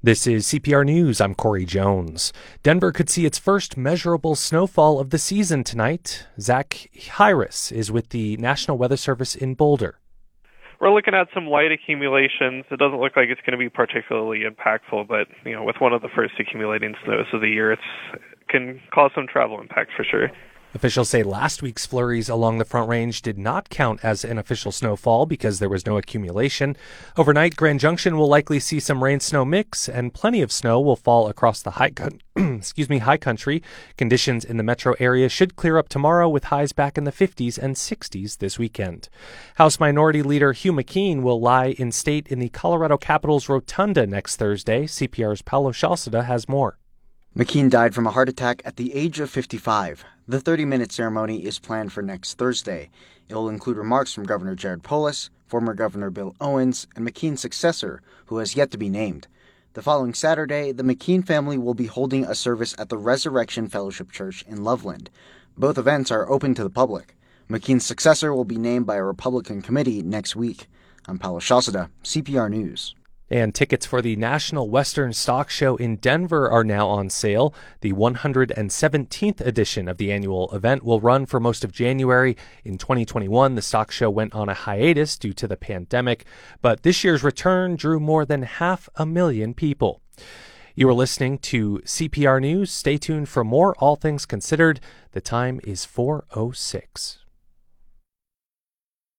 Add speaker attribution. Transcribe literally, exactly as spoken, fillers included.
Speaker 1: This is C P R News. I'm Corey Jones. Denver could see its first measurable snowfall of the season tonight. Zach Hyris is with the National Weather Service in Boulder.
Speaker 2: We're looking at some light accumulations. It doesn't look like it's going to be particularly impactful, but you know, with one of the first accumulating snows of the year, it can cause some travel impact for sure.
Speaker 1: Officials say last week's flurries along the Front Range did not count as an official snowfall because there was no accumulation. Overnight, Grand Junction will likely see some rain-snow mix, and plenty of snow will fall across the high, con- excuse me, high country. Conditions in the metro area should clear up tomorrow with highs back in the fifties and sixties this weekend. House Minority Leader Hugh McKean will lie in state in the Colorado Capitol's Rotunda next Thursday. C P R's Paulo Shalceda has more.
Speaker 3: McKean died from a heart attack at the age of fifty-five. The thirty-minute ceremony is planned for next Thursday. It will include remarks from Governor Jared Polis, former Governor Bill Owens, and McKean's successor, who has yet to be named. The following Saturday, the McKean family will be holding a service at the Resurrection Fellowship Church in Loveland. Both events are open to the public. McKean's successor will be named by a Republican committee next week. I'm Paulo Shalceda, C P R News.
Speaker 1: And tickets for the National Western Stock Show in Denver are now on sale. The one hundred seventeenth edition of the annual event will run for most of January. In twenty twenty-one, the stock show went on a hiatus due to the pandemic, but this year's return drew more than half a million people. You are listening to C P R News. Stay tuned for more All Things Considered. The time is four oh six.